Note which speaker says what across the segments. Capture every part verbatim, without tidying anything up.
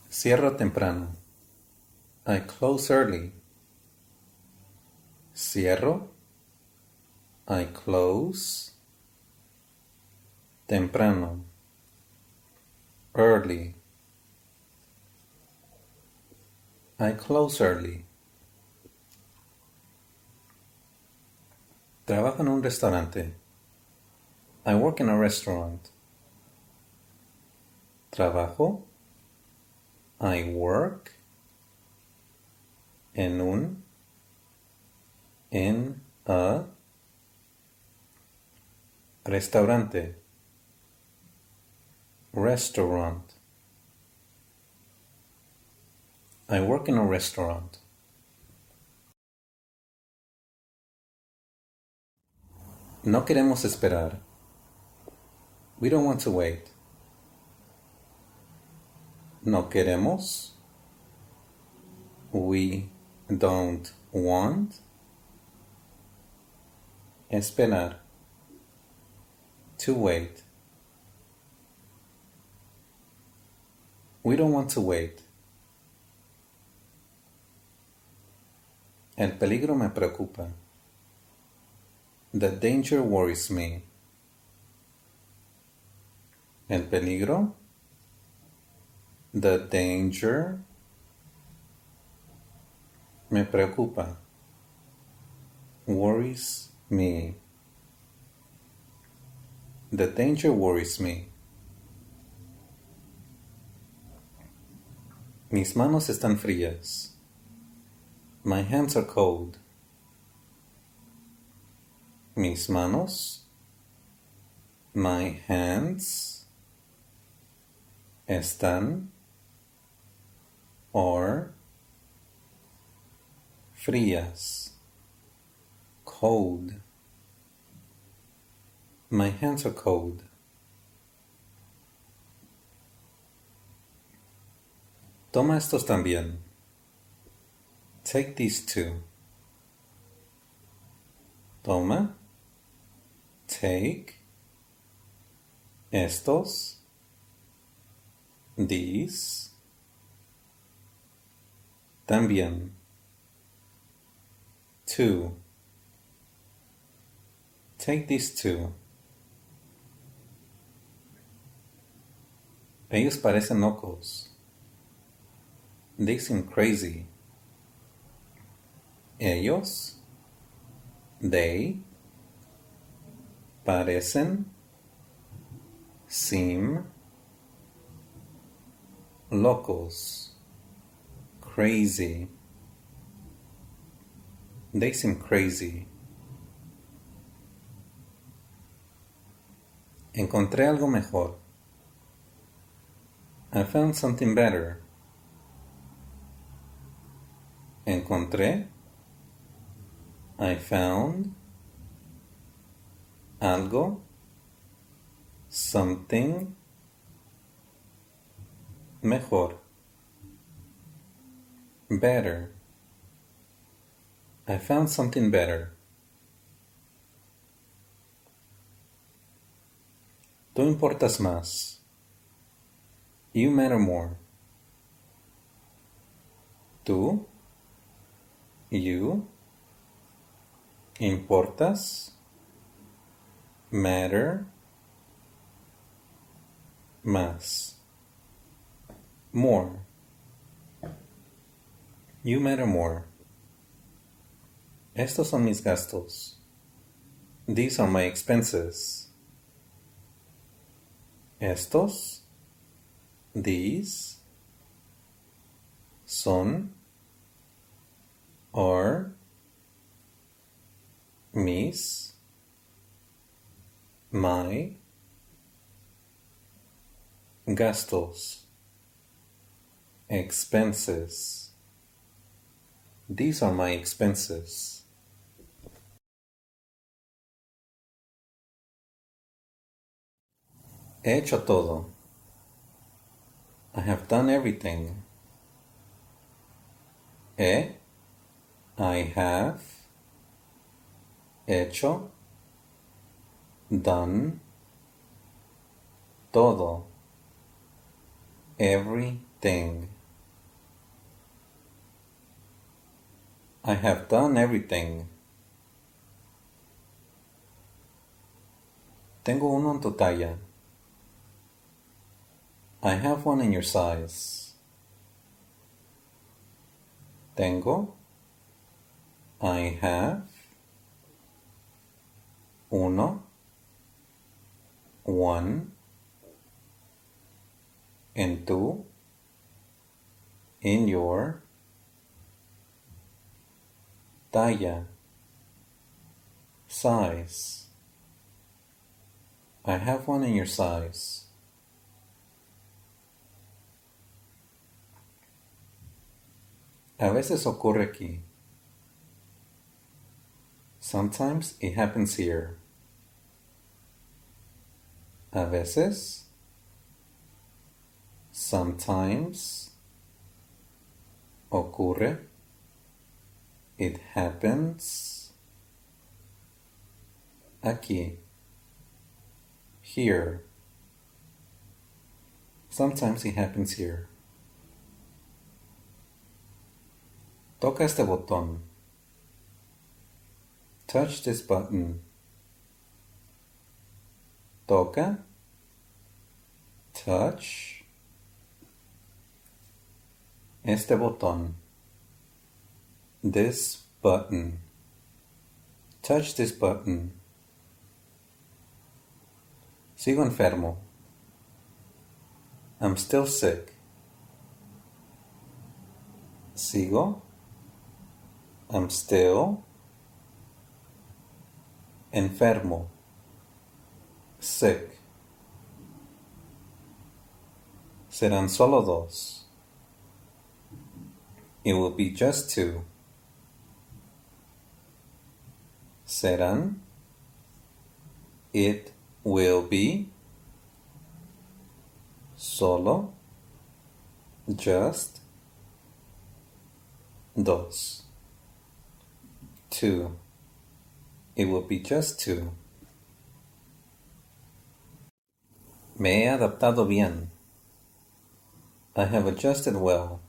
Speaker 1: Cierro temprano. I close early. Cierro. I close. Temprano. Early. I close early. Trabajo en un restaurante. I work in a restaurant. Trabajo. I work. En un. In a. Restaurante. Restaurant. I work in a restaurant. No queremos esperar. We don't want to wait. No queremos. We don't want. Esperar. To wait. We don't want to wait. El peligro me preocupa. The danger worries me. El peligro. The danger. Me preocupa. Worries me. The danger worries me. Mis manos están frías. My hands are cold. Mis manos. My hands. Están. Are. Frías. Cold. My hands are cold. Toma estos también. Take these two. Toma. Take. Estos. These. También. Two. Take these two. Ellos parecen locos. They seem crazy. Ellos. They. Parecen. Seem. Locos. Crazy. They seem crazy. Encontré algo mejor. I found something better. Encontré. I found. Algo. Something. Mejor. Better. I found something better. Tú importas más. You matter more. Tú. You. Importas. Matter. Más. More. You matter more. Estos son mis gastos. These are my expenses. Estos. These. Son. Are. Mis. My. Gastos. Expenses. These are my expenses. He hecho todo. I have done everything. He. I have. Hecho. Done. Todo. Everything. I have done everything. Tengo uno en tu talla. I have one in your size. Tengo. I have. Uno. One. En tu. In your. Talla. Size. I have one in your size. A veces ocurre aquí. Sometimes it happens here. A veces. Sometimes. Ocurre. It happens. Aquí. Here. Sometimes it happens here. Toca este botón. Touch this button. Toca. Touch. Este botón. This button. Touch this button. Sigo enfermo. I'm still sick. Sigo. I'm still. Enfermo. Sick. Serán solo dos. It will be just two. Serán. It will be. Solo. Just. Dos. Two. It will be just two. Me he adaptado bien. I have adjusted well.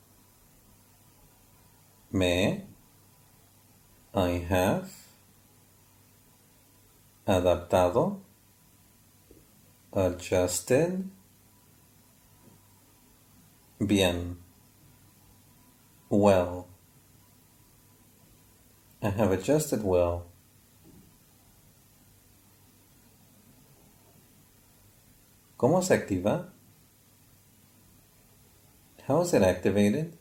Speaker 1: Me. I have. Adaptado. Adjusted. Bien. Well. I have adjusted well. ¿Cómo se activa? How is it activated?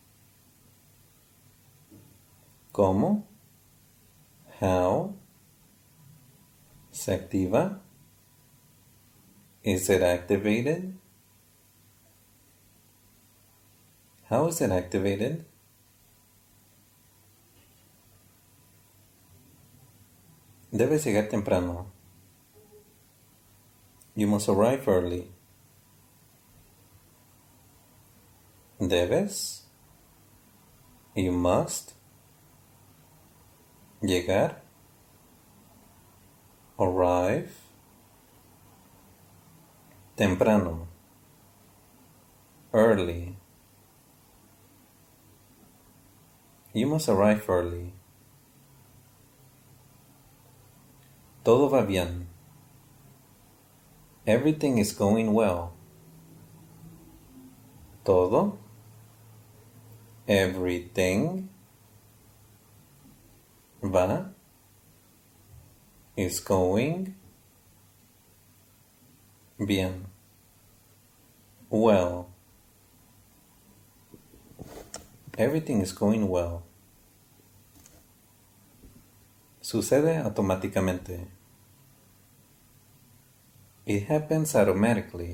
Speaker 1: ¿Cómo? How? ¿Se activa? Is it activated? How is it activated? Debes llegar temprano. You must arrive early. Debes. You must. Llegar. Arrive. Temprano. Early. You must arrive early. Todo va bien. Everything is going well. Todo. Everything. Va. Is going. Bien. Well. Everything is going well. Sucede automáticamente. It happens automatically.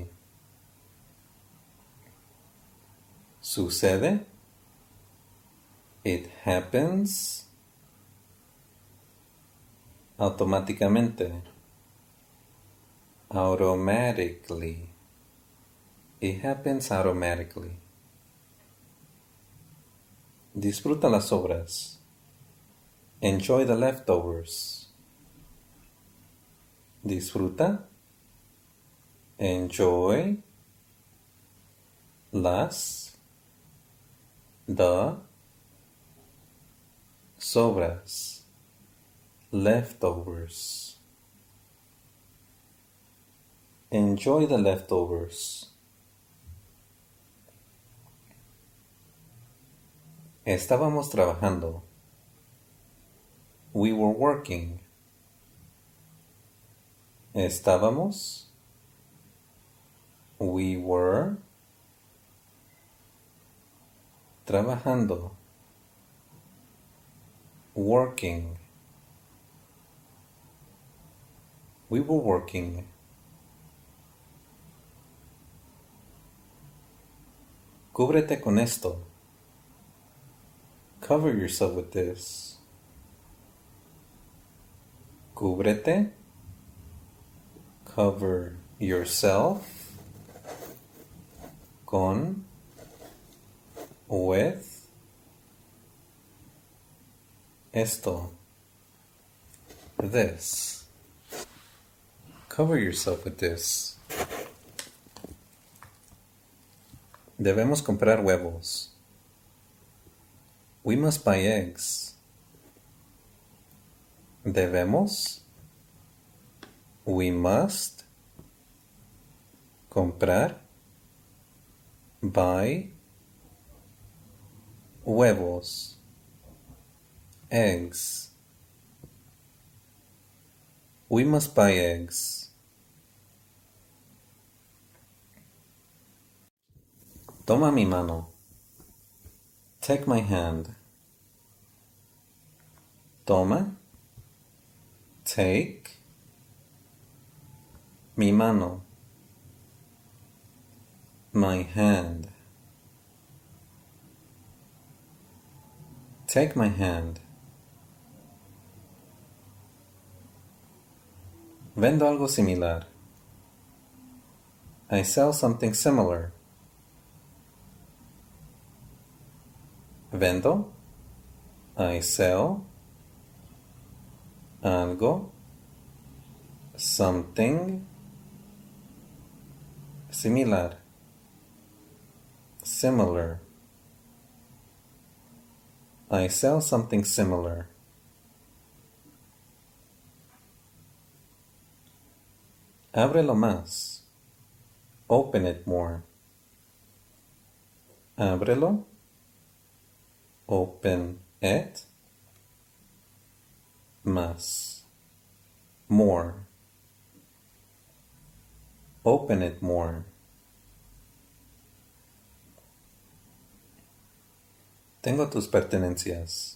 Speaker 1: Sucede. It happens automáticamente. Automatically. It happens automatically. Disfruta las sobras. Enjoy the leftovers. Disfruta. Enjoy. Las. The. sobras, leftovers. Enjoy the leftovers. Estábamos trabajando. We were working. Estábamos. We were. Trabajando. Working. We were working. Cúbrete con esto. Cover yourself with this. Cúbrete. Cover yourself. Con. With. Esto. This. Cover yourself with this. Debemos comprar huevos. We must buy eggs. Debemos. We must. Comprar. Buy. Huevos. Eggs. We must buy eggs. Toma mi mano. Take my hand. Toma. Take. Mi mano. My hand. Take my hand. Vendo algo similar. I sell something similar. Vendo. I sell. Algo. Something. Similar. Similar. I sell something similar. Ábrelo más. Open it more. Ábrelo. Open it. Más. More. Open it more. Tengo tus pertenencias.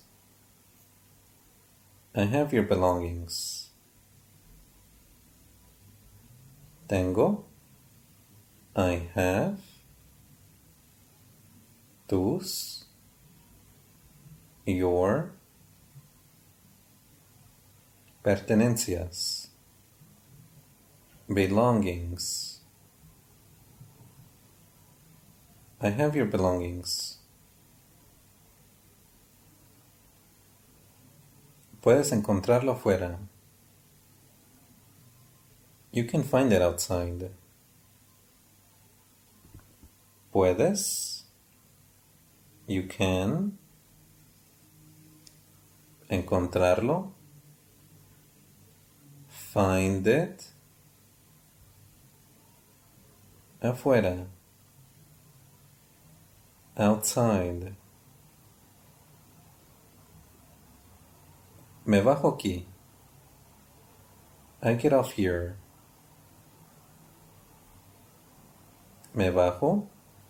Speaker 1: I have your belongings. Tengo. I have. Tus. Your. Pertenencias. Belongings. I have your belongings. Puedes encontrarlo afuera. You can find it outside. Puedes. You can. Encontrarlo. Find it. Afuera. Outside. Me bajo aquí. I get off here. Me bajo.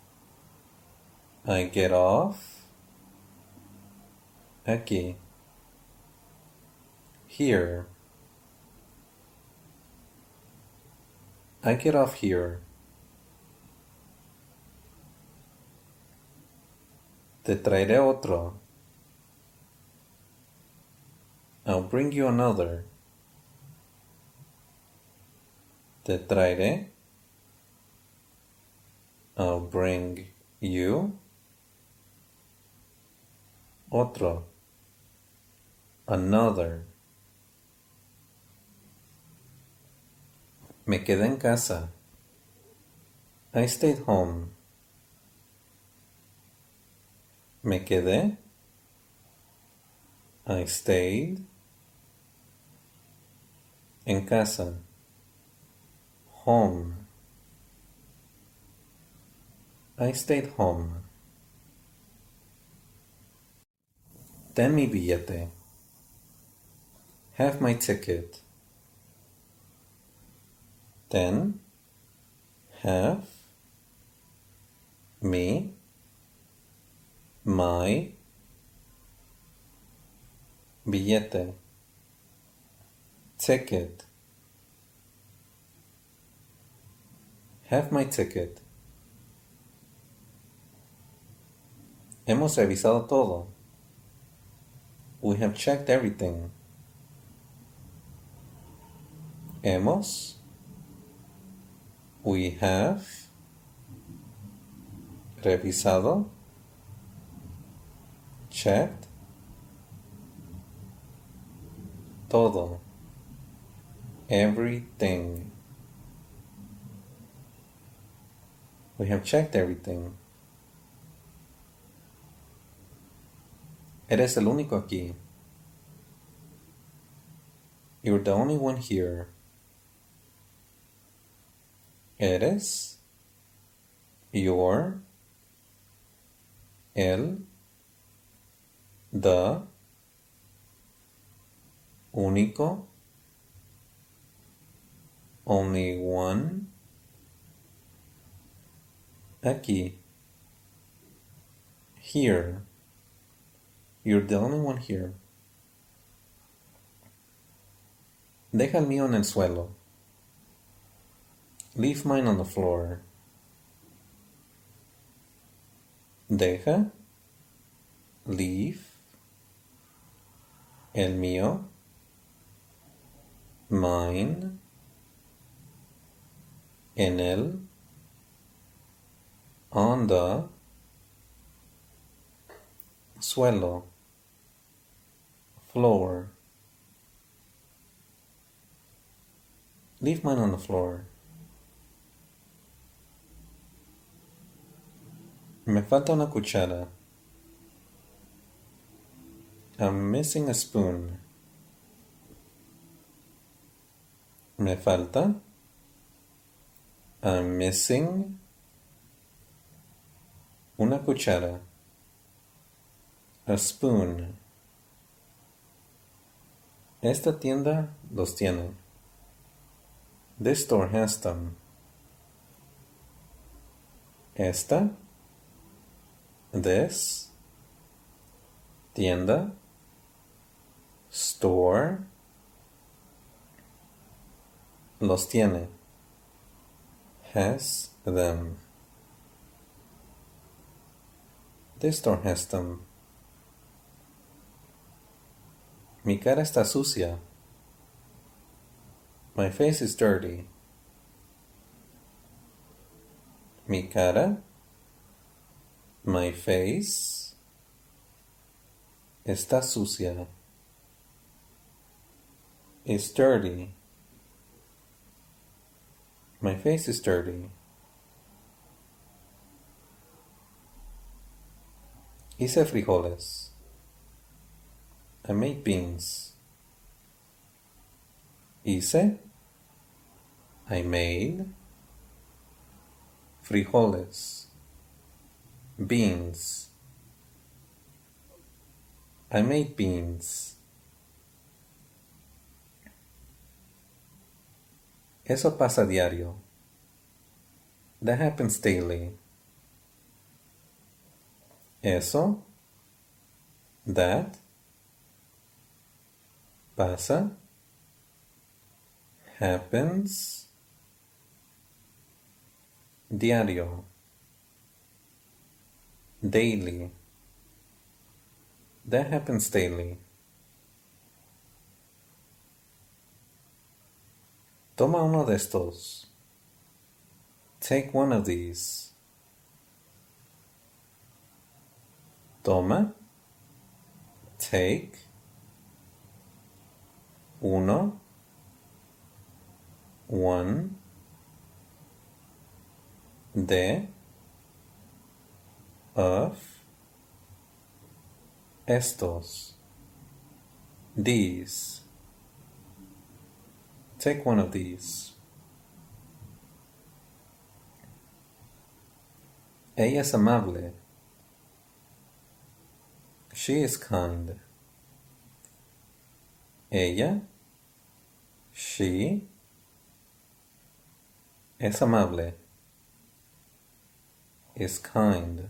Speaker 1: I get off. Aquí. Here. I get off here. Te traeré otro. I'll bring you another. Te traeré. I'll bring you. Otro. Another. Me quedé en casa. I stayed home. Me quedé. I stayed en casa. Home. I stayed home. Ten mi billete. Have my ticket. Ten. Have. Me. My. Billete. Ticket. Have my ticket. Hemos revisado todo. We have checked everything. Hemos. We have. Revisado. Checked. Todo. Everything. We have checked everything. Eres el único aquí. You're the only one here. Eres. You're. El. The. Único. Only one. Aquí. Here. You're the only one here. Deja el mío en el suelo. Leave mine on the floor. Deja. Leave. El mío. Mine. En el. On the. Suelo. Floor. Leave mine on the floor. Me falta una cuchara. I'm missing a spoon. Me falta. I'm missing. Una cuchara. A spoon. Esta tienda los tiene. This store has them. Esta. This. Tienda. Store. Los tiene. Has them. This store has them. Mi cara está sucia. My face is dirty. Mi cara. My face. Está sucia. Is dirty. My face is dirty. Hice frijoles. I made beans. Hice. I made. Frijoles. Beans. I made beans. Eso pasa diario. That happens daily. Eso. That. Pasa. Happens. Diario. Daily. That happens daily. Toma uno de estos. Take one of these. Toma. Take. Uno. One. De. Of. Estos. These. Take one of these. Ella es amable. She is kind. Ella, she, es amable. Is kind.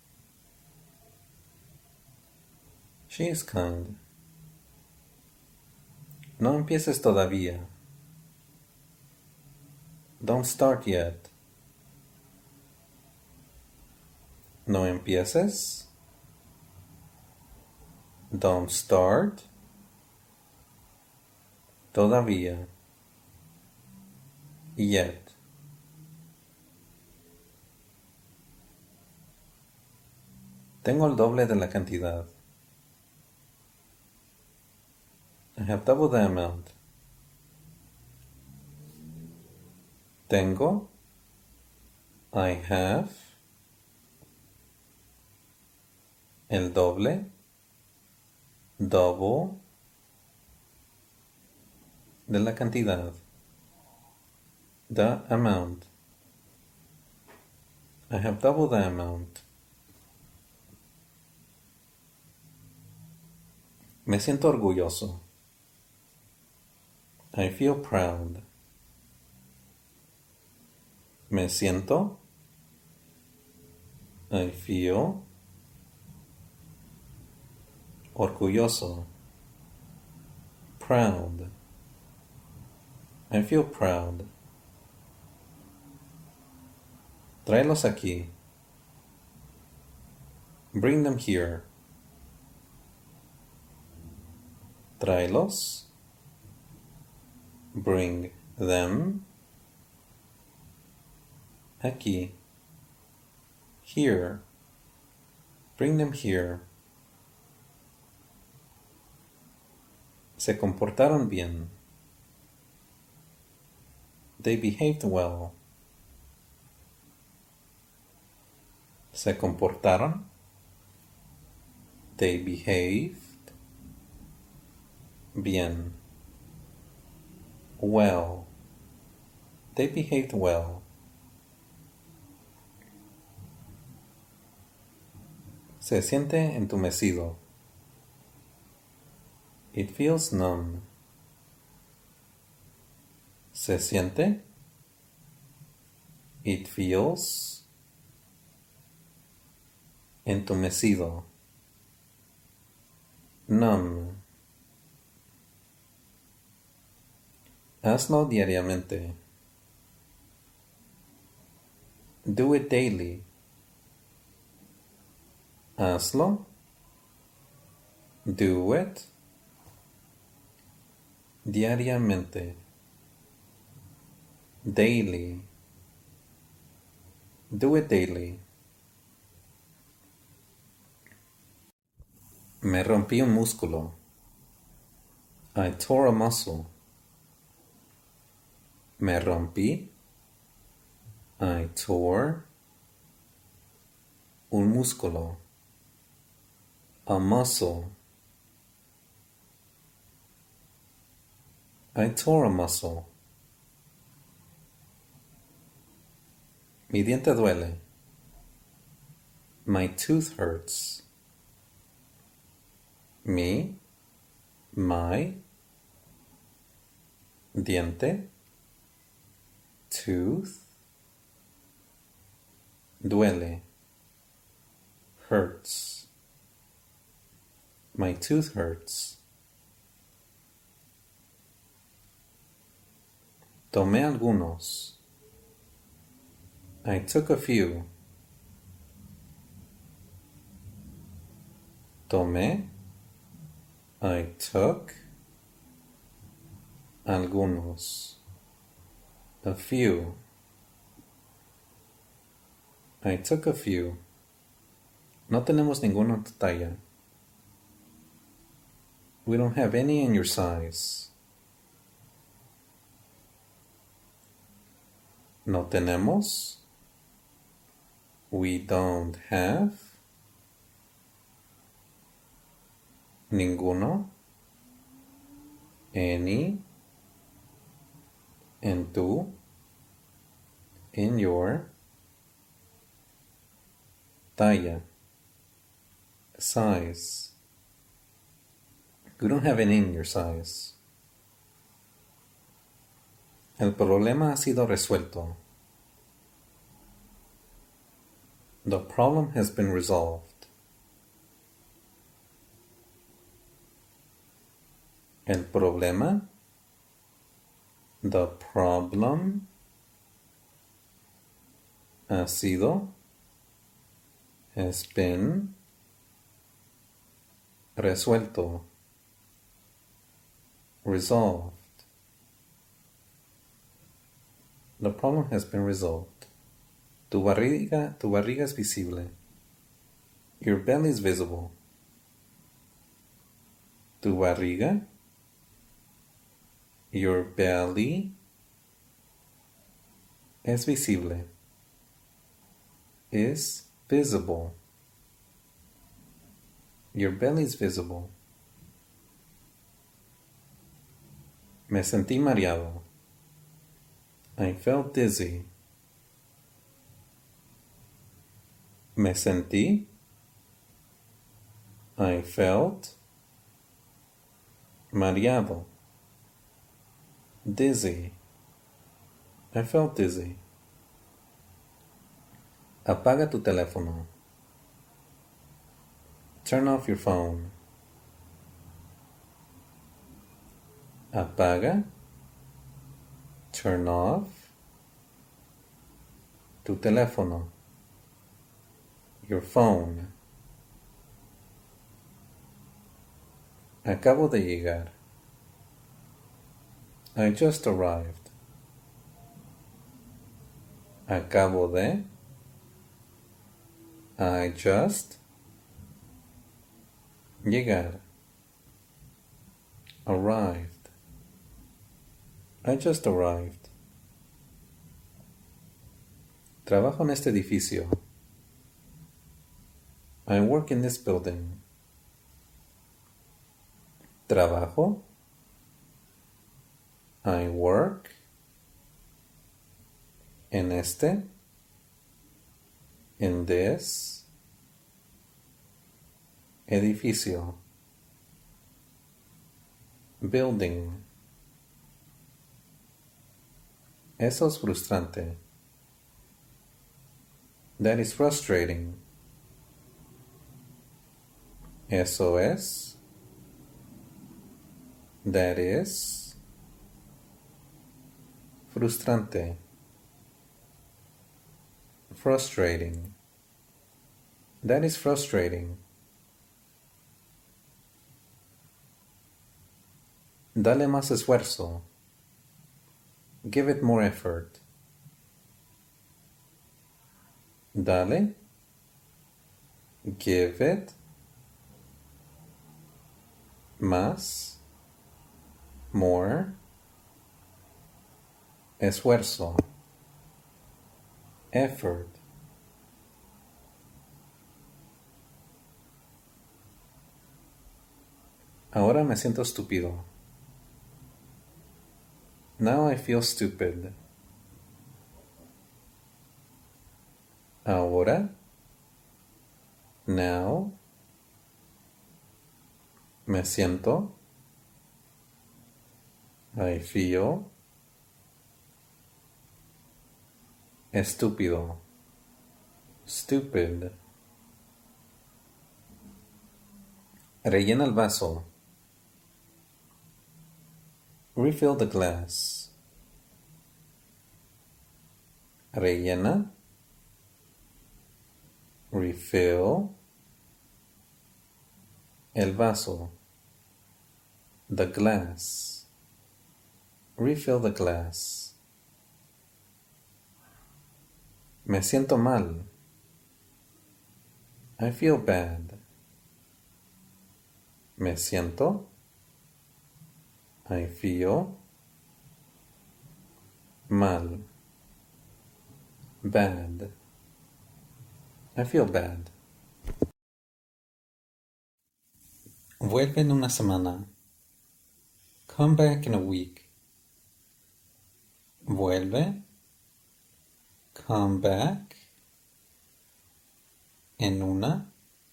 Speaker 1: She is kind. No empieces todavía. Don't start yet. No empieces. Don't start. Todavía. Yet. Tengo el doble de la cantidad. I have double the amount. Tengo. I have. El doble. Double. De la cantidad. The amount. I have double the amount. Me siento orgulloso. I feel proud. Me siento. I feel. Orgulloso. Proud. I feel proud. Tráelos aquí. Bring them here. Tráelos. Bring them. Aquí. Here. Bring them here. Se comportaron bien. They behaved well. Se comportaron. They behaved. Bien. Well. They behaved well. Se siente entumecido. It feels numb. Se siente. It feels. Entumecido. Numb. Hazlo diariamente. Do it daily. Hazlo. Do it. Diariamente. Daily. Do it daily. Me rompí un músculo. I tore a muscle. Me rompí. I tore. Un músculo. A muscle. I tore a muscle. Mi diente duele. My tooth hurts. Mi, my, diente, tooth, duele, hurts. My tooth hurts. Tomé algunos. I took a few. Tomé. I took. Algunos. A few. I took a few. No tenemos ninguno en tu talla. We don't have any in your size. No tenemos. We don't have. Ninguno. any, en tu, in your, talla, size. You don't have any in your size. El problema ha sido resuelto. The problem has been resolved. El problema, the problem, ha sido, has been, resuelto, resolved. The problem has been resolved. Tu barriga, tu barriga es visible. Your belly is visible. Tu barriga, your belly, es visible. Is visible. Your belly is visible. Me sentí mareado. I felt dizzy. Me sentí. I felt mareado. Dizzy. I felt dizzy. Apaga tu teléfono. Turn off your phone. Apaga. Turn off tu teléfono. Your phone. Acabo de llegar. I just arrived. Acabo de. I just. Llegar. Arrived. I just arrived. Trabajo en este edificio. I work in this building. Trabajo. I work. En este. In this. Edificio. Building. Eso es frustrante. That is frustrating. Eso es. That is. Frustrante. Frustrating. That is frustrating. Dale más esfuerzo. Give it more effort. Dale. Give it. Más. More. Esfuerzo. Effort. Ahora me siento estúpido. Now I feel stupid. Ahora. Now. Me siento. I feel. Estúpido. Stupid. Rellena el vaso. Refill the glass. Rellena. Refill. El vaso. The glass. Refill the glass. Me siento mal. I feel bad. Me siento. I feel. Mal. Bad. I feel bad. Vuelve en una semana. Come back in a week. Vuelve. Come back. En una.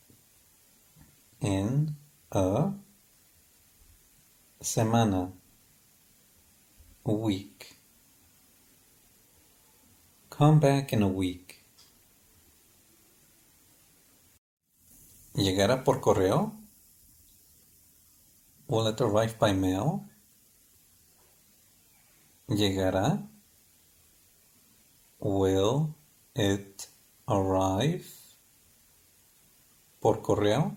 Speaker 1: En a semana. Week. Come back in a week. ¿Llegará por correo? Will it arrive by mail? ¿Llegará? Will it arrive por correo?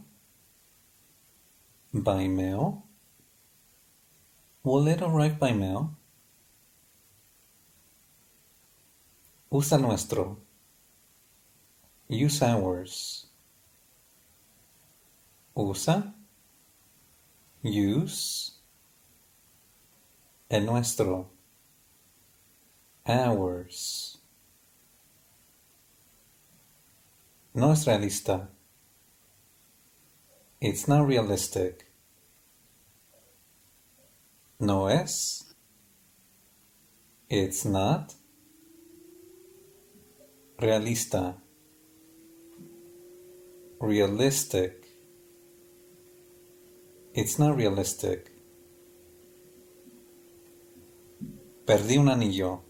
Speaker 1: By mail? Will it arrive by mail? Usa nuestro. Use ours. Usa. Use. El nuestro. Ours. No es realista. It's not realistic. No es. It's not. Realista. Realistic. It's not realistic. Perdí un anillo.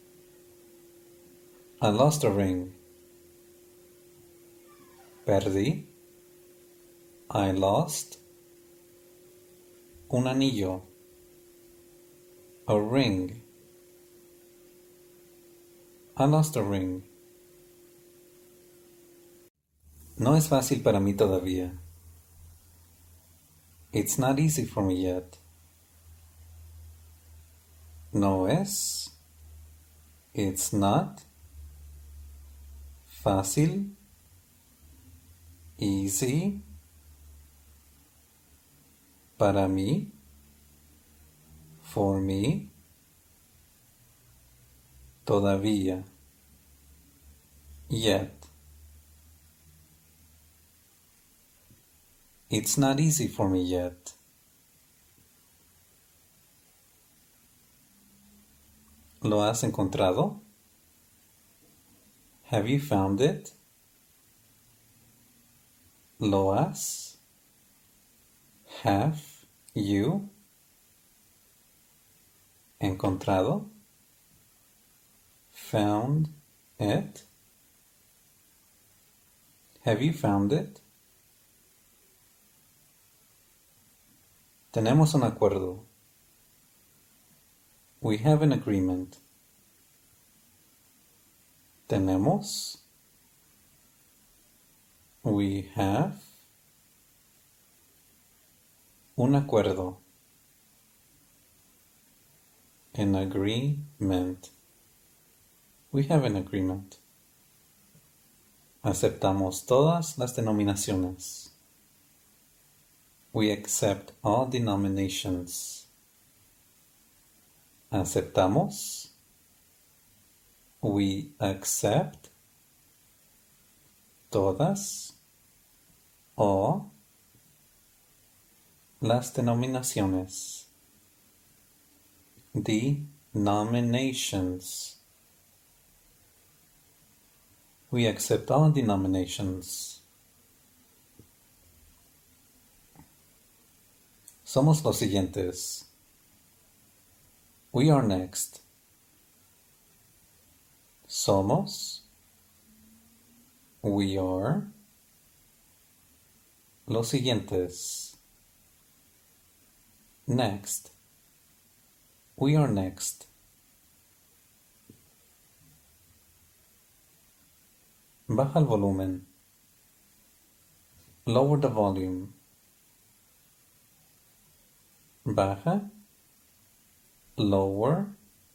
Speaker 1: I lost a ring. Perdí. I lost. Un anillo. A ring. I lost a ring. No es fácil para mí todavía. It's not easy for me yet. No es. It's not. Fácil. Easy. Para mí. For me. Todavía. Yet. It's not easy for me yet. ¿Lo has encontrado? Have you found it? ¿Lo has? Have you encontrado? Found it? Have you found it? Tenemos un acuerdo. We have an agreement. Tenemos. We have. Un acuerdo. An agreement. We have an agreement. Aceptamos todas las denominaciones. We accept all denominations. Aceptamos. We accept todas o las denominaciones. Denominations. We accept all denominations. Somos los siguientes. We are next. Somos. We are. Los siguientes. Next. We are next. Baja el volumen. Lower the volume. Baja. Lower.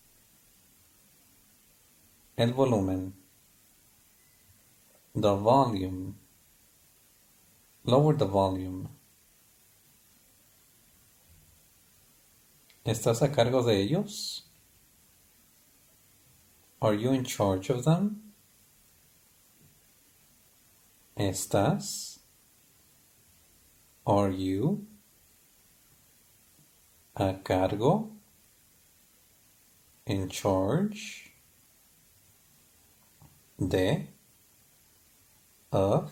Speaker 1: El volumen. The volume. Lower the volume. ¿Estás a cargo de ellos? Are you in charge of them? ¿Estás? Are you? a cargo, in charge, de, of,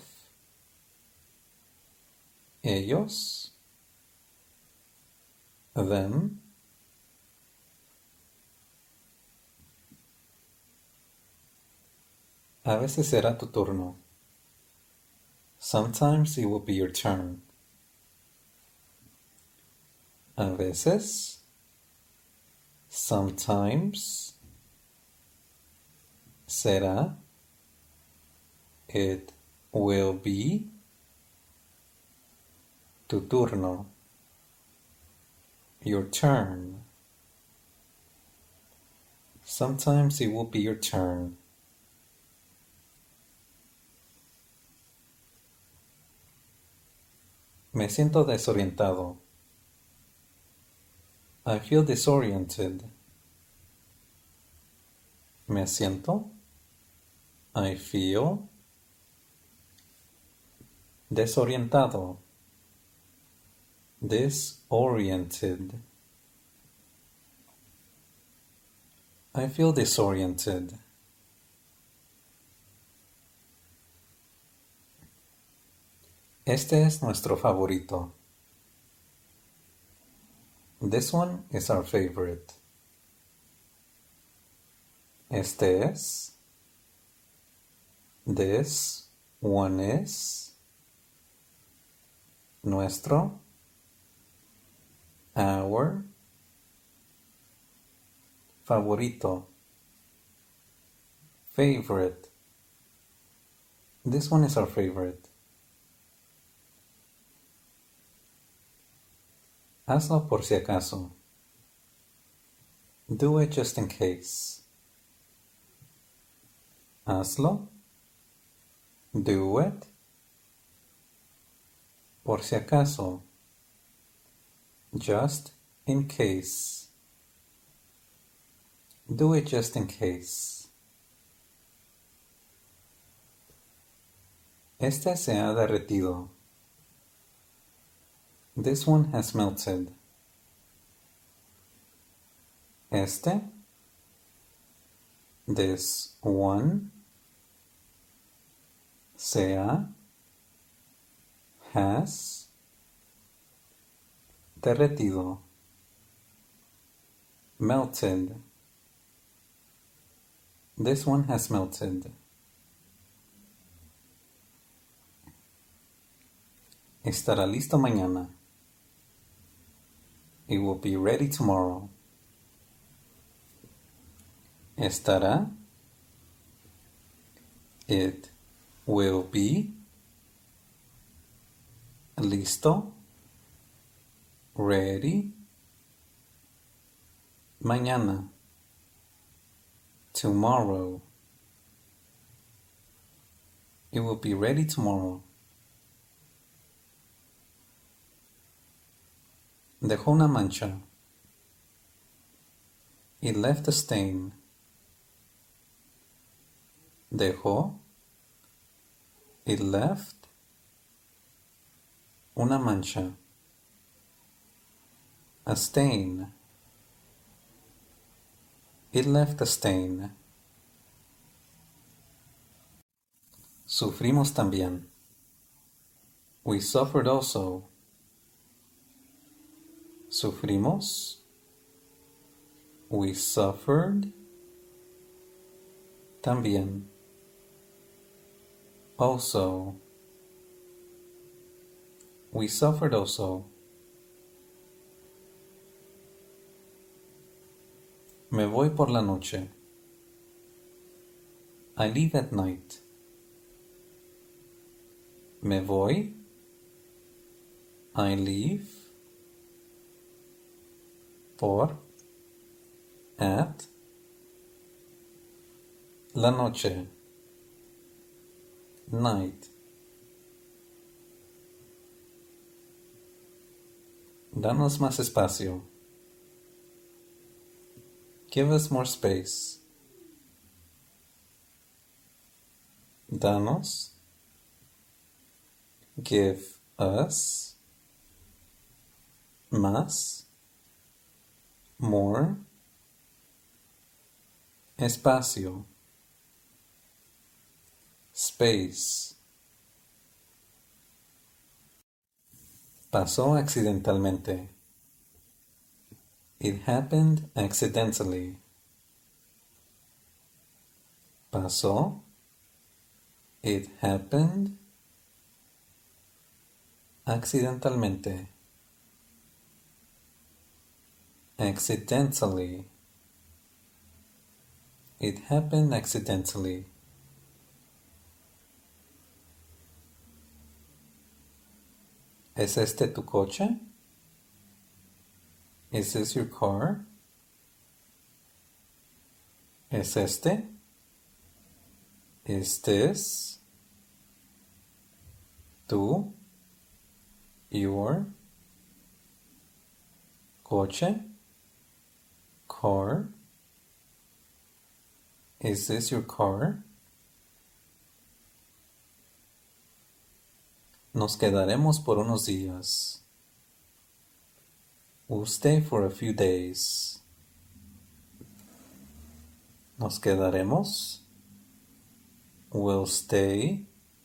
Speaker 1: ellos, them, a veces será tu turno. Sometimes it will be your turn. A veces, sometimes, será, it will be, tu turno, your turn. Sometimes it will be your turn. Me siento desorientado. I feel disoriented. Me siento. I feel. Desorientado. Disoriented. I feel disoriented. Este es nuestro favorito. This one is our favorite. Este es. This one is. Nuestro. Our. Favorito. Favorite. This one is our favorite. Hazlo por si acaso. Do it just in case. Hazlo. Do it. Por si acaso. Just in case. Do it just in case. Este se ha derretido. This one has melted. Este. This one. Se ha. Has. Derretido. Melted. This one has melted. Estará listo mañana. It will be ready tomorrow. Estará. It will be. Listo. Ready. Mañana. Tomorrow. It will be ready tomorrow. Dejó una mancha. It left a stain. Dejó. It left. Una mancha. A stain. It left a stain. Sufrimos también. We suffered also. Sufrimos. We suffered. También. Also. We suffered also. Me voy por la noche. I leave at night. Me voy. I leave. Por. At. La noche. Night. Danos más espacio. Give us more space. Danos. Give us. Más. more, espacio, space. Pasó accidentalmente. It happened accidentally. Pasó. It happened accidentalmente. Accidentally. It happened accidentally. ¿Es este tu coche? Is this your car? ¿Es este? Is this? Tu? Your? Coche? Car? Is this your car? Nos quedaremos por unos días. We'll stay for a few days. Nos quedaremos. We'll stay.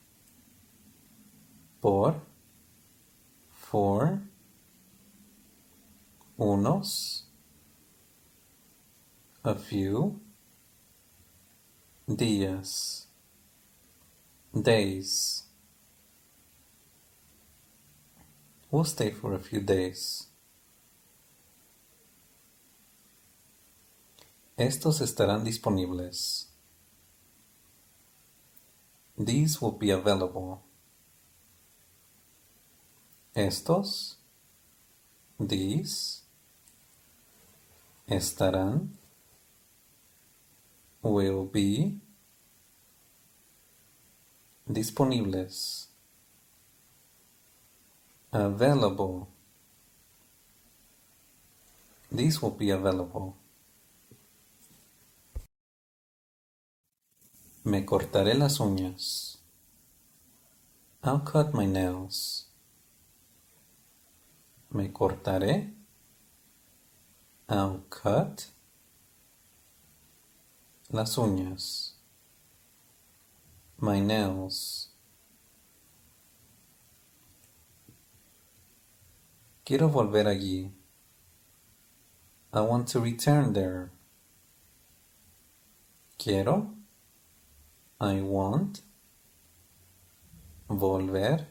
Speaker 1: Por. For. Unos. A few. Días. Days. We'll stay for a few days. Estos estarán disponibles. These will be available. Estos. These. Estarán. Will be. Disponibles. Available. These will be available. Me cortaré las uñas. I'll cut my nails. Me cortaré. I'll cut. Las uñas. My nails. Quiero volver allí. I want to return there. Quiero. I want. Volver.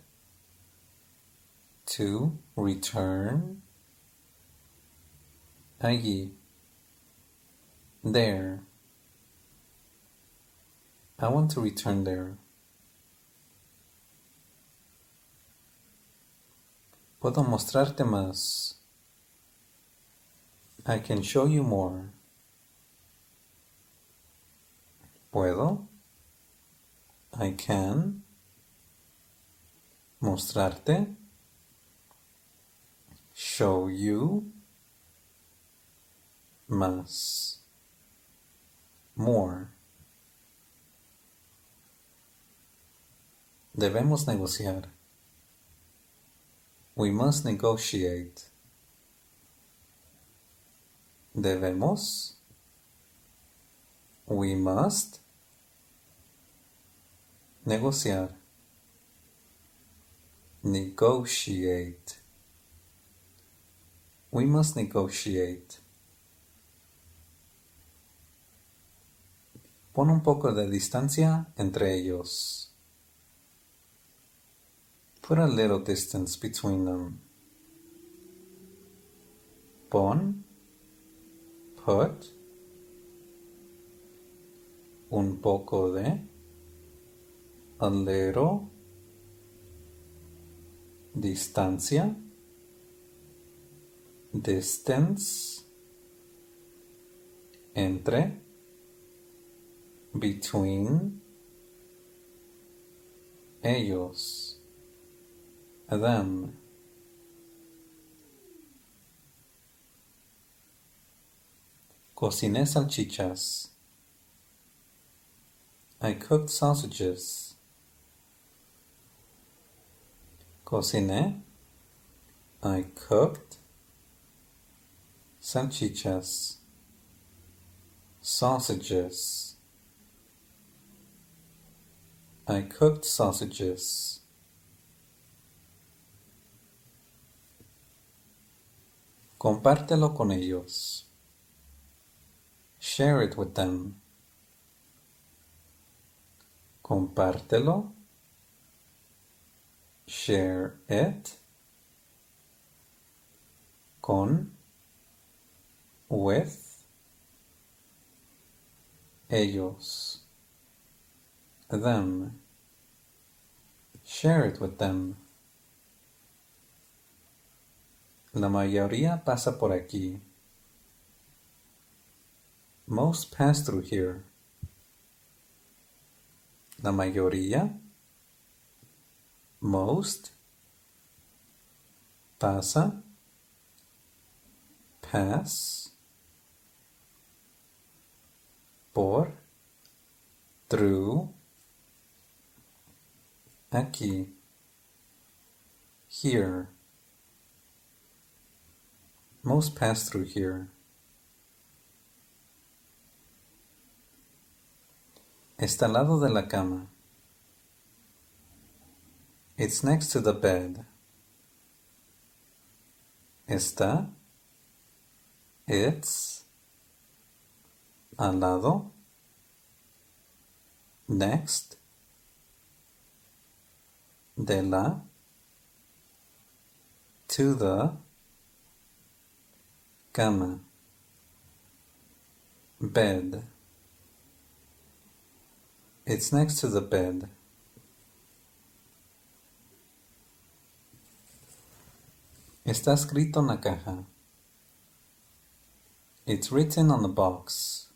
Speaker 1: To return. Allí. There. I want to return there. Puedo mostrarte más. I can show you more. Puedo. I can. Mostrarte. Show you. Más. More. Debemos negociar. We must negotiate. Debemos. We must. Negociar. Negotiate. We must negotiate. Pon un poco de distancia entre ellos. Put a little distance between them. Pon. Put. Un poco de. A little. Distancia. Distance. Entre. Between. Ellos. Them. Cociné salchichas. I cooked sausages. Cociné. I cooked. salchichas, sausages. I cooked sausages. Compártelo con ellos. Share it with them. Compártelo. Share it. Con. With. Ellos. Them. Share it with them. La mayoría pasa por aquí. Most pass through here. La mayoría. Most. Pasa. Pass. Por. Through. Aquí. Here. Most pass through here. Está al lado de la cama. It's next to the bed. Está. It's. Al lado. Next. De la. To the. Cama. Bed. It's next to the bed. Está escrito en la caja. It's written on the box.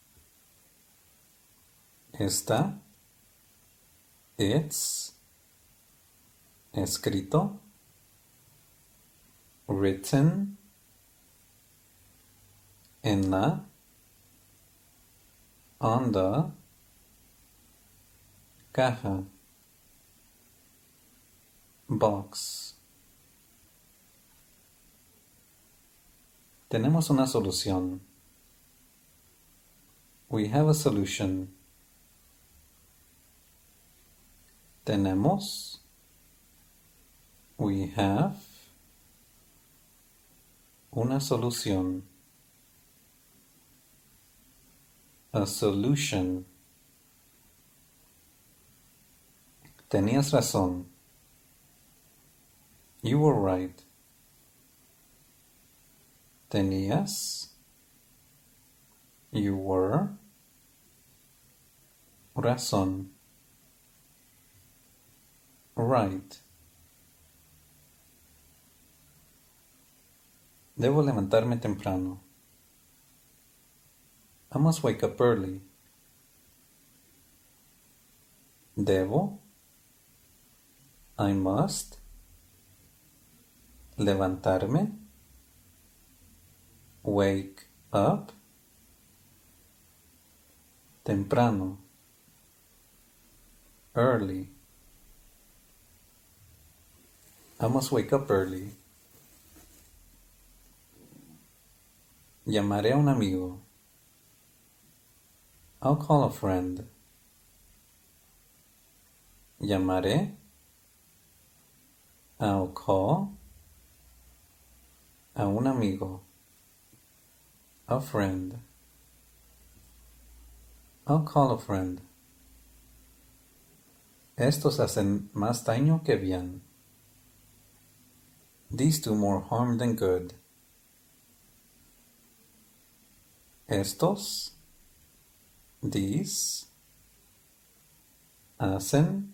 Speaker 1: Está. It's. Escrito. Written. En la. On the. Caja. Box. Tenemos una solución. We have a solution. Tenemos. We have. Una solución. A solution. Tenías razón. You were right. Tenías. You were. Razón. Right. Debo levantarme temprano. I must wake up early. Debo. I must. Levantarme. Wake up. Temprano. Early. I must wake up early. Llamaré a un amigo. I'll call a friend. Llamaré. I'll call. A un amigo. A friend. I'll call a friend. Estos hacen más daño que bien. These do more harm than good. Estos. These. Hacen.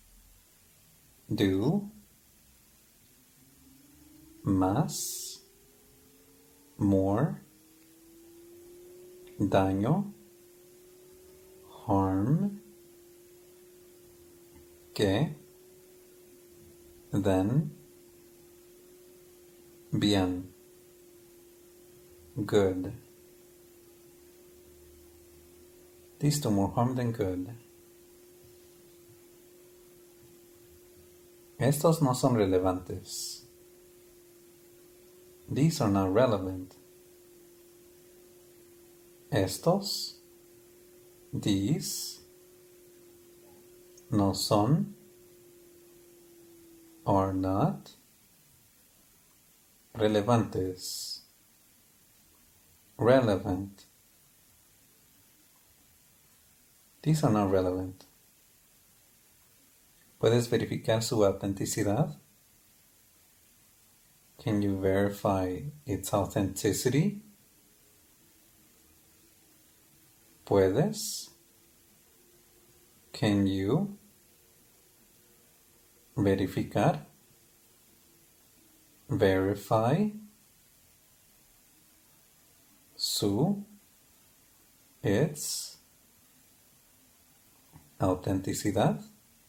Speaker 1: Do. Más. More. Daño. Harm. Que. Then. Bien. Good. These do more harm than good. Estos no son relevantes. These are not relevant. Estos, these, no son, are not, relevantes, relevant. These are not relevant. ¿Puedes verificar su autenticidad? Can you verify its authenticity? ¿Puedes? Can you verificar? Verify su, its autenticidad,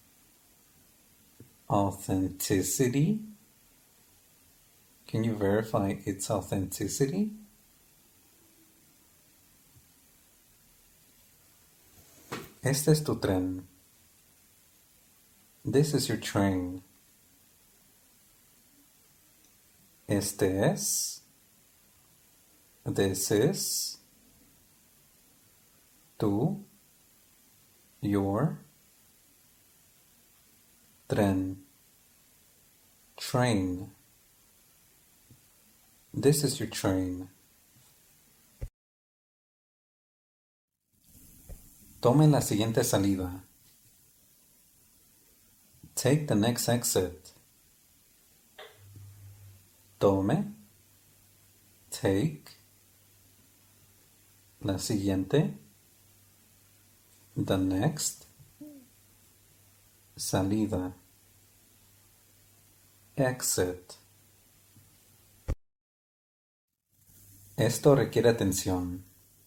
Speaker 1: authenticity. Can you verify its authenticity? Este es tu tren. This is your train. Este es. This is. Tu. Your. Tren. Train. This is your train. Tome la siguiente salida. Take the next exit. Tome. Take. La siguiente. The next. Salida. Exit. Esto requiere atención.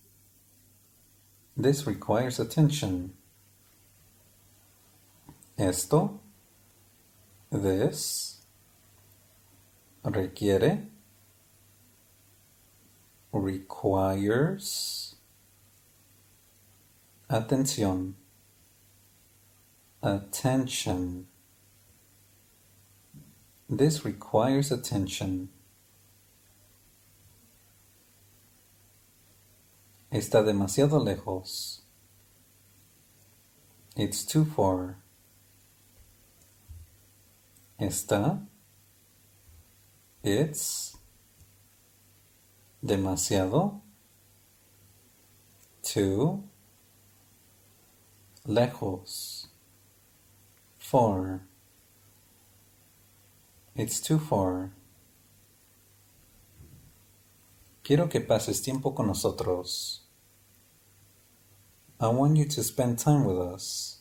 Speaker 1: This requires attention. Esto. This. Requiere. Requires. Atención. Attention. This requires attention. Está demasiado lejos. It's too far. Está. It's. Demasiado. Too. Lejos. Far. It's too far. Quiero que pases tiempo con nosotros. I want you to spend time with us.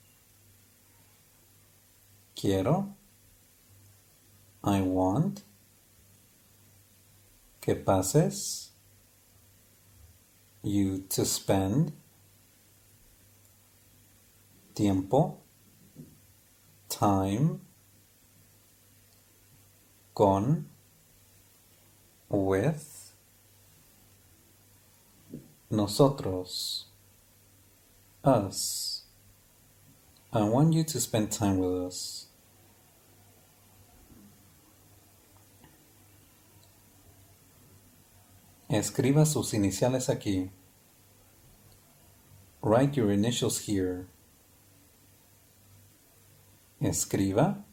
Speaker 1: Quiero. I want. Que pases. You to spend. Tiempo. Time. Con. With. Nosotros. Us. I want you to spend time with us. Escriba sus iniciales aquí. Write your initials here. Escriba.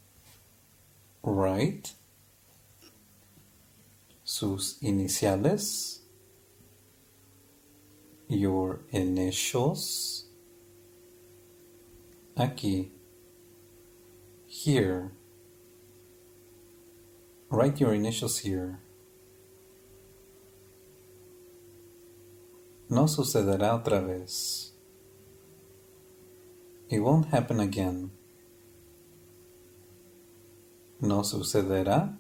Speaker 1: Write. Sus iniciales. Your initials. Aquí. Here. Write your initials here. No sucederá otra vez. It won't happen again. No sucederá.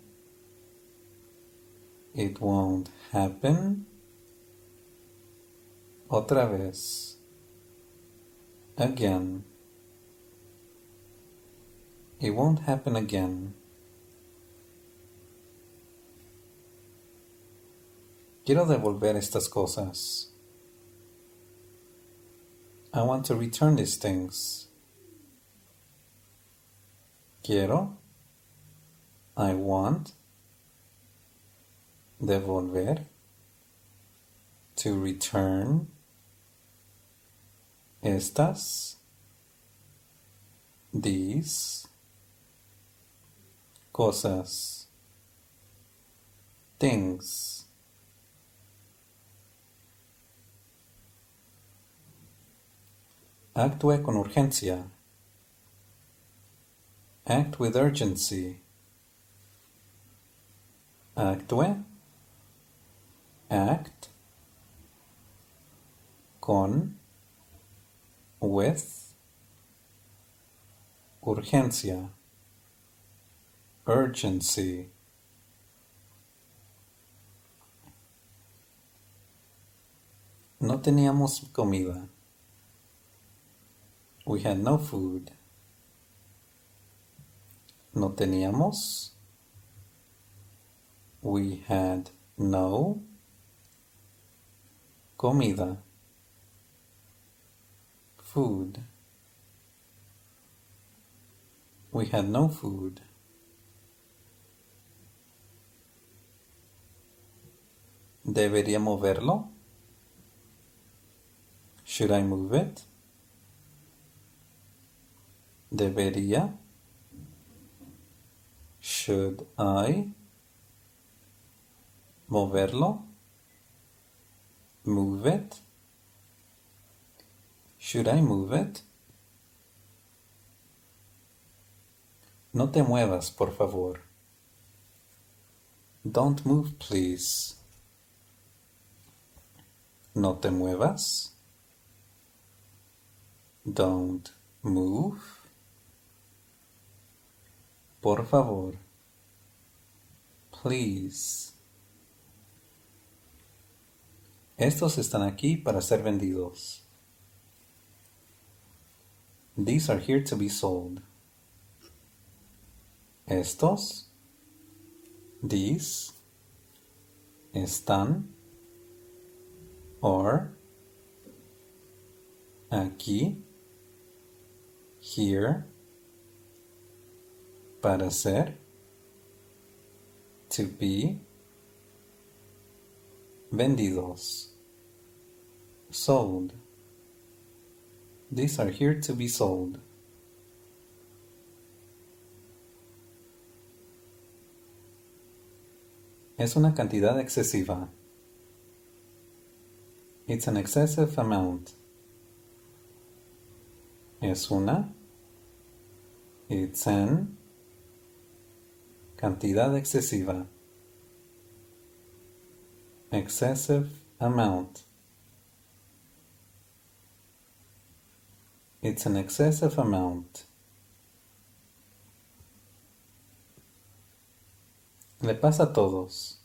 Speaker 1: It won't happen. Otra vez. Again. It won't happen again. Quiero devolver estas cosas. I want to return these things. Quiero. I want. Devolver. to return estas, these, cosas, things. Actúe con urgencia. Act with urgency. Actúe. Act. Con. With. Urgencia. Urgency. No teníamos comida. We had no food. No teníamos. We had no comida. Food. We had no food. ¿Debería moverlo? Should I move it? Debería. Should I moverlo? Move it. Should I move it? No te muevas, por favor. Don't move, please. No te muevas. Don't move. Por favor. Please. Estos están aquí para ser vendidos. These are here to be sold. Estos, these, están, are, aquí, here, para ser, to be, vendidos, sold. These are here to be sold. Es una cantidad excesiva. It's an excessive amount. Es una. It's an. Cantidad excesiva. Excessive amount. It's an excessive amount. Le pasa a todos.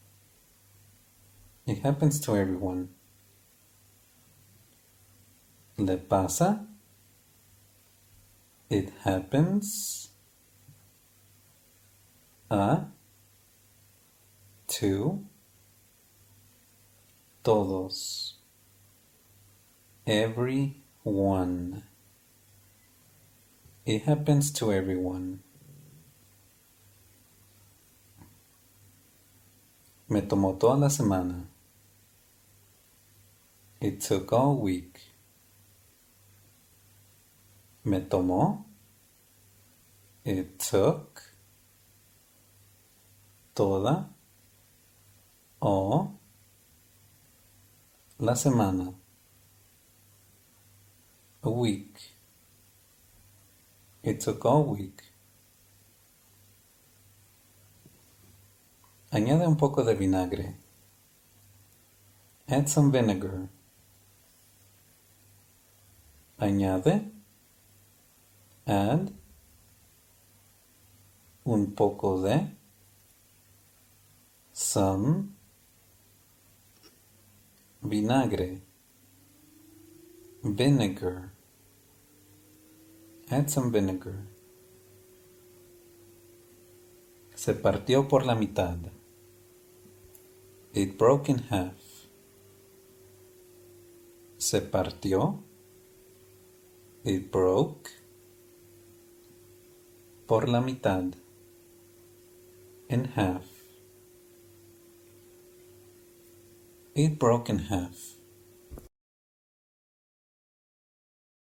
Speaker 1: It happens to everyone. Le pasa. It happens. A. To. Todos. Everyone. It happens to everyone. Me tomó toda la semana. It took all week. Me tomó. It took. Toda. O. La semana. A week. It took all week. Añade un poco de vinagre. Add some vinegar. Añade. Add. Un poco de. Some. Vinagre. Vinegar. Add some vinegar. Se partió por la mitad. It broke in half. Se partió. It broke. Por la mitad. In half. It broke in half.